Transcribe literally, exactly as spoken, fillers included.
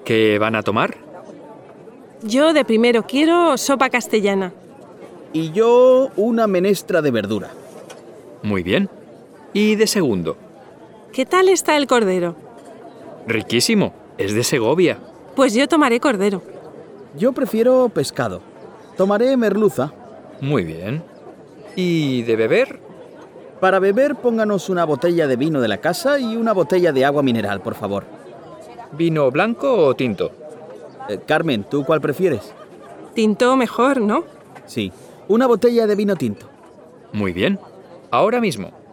¿Qué van a tomar? Yo de primero quiero sopa castellana. Y yo una menestra de verdura. Muy bien. ¿Y de segundo? ¿Qué tal está el cordero? Riquísimo. Es de Segovia. Pues yo tomaré cordero. Yo prefiero pescado. Tomaré merluza. Muy bien. ¿Y de beber? Para beber, pónganos una botella de vino de la casa y una botella de agua mineral, por favor. ¿Vino blanco o tinto? Eh, Carmen, ¿tú cuál prefieres? Tinto mejor, ¿no? Sí, una botella de vino tinto. Muy bien. Ahora mismo.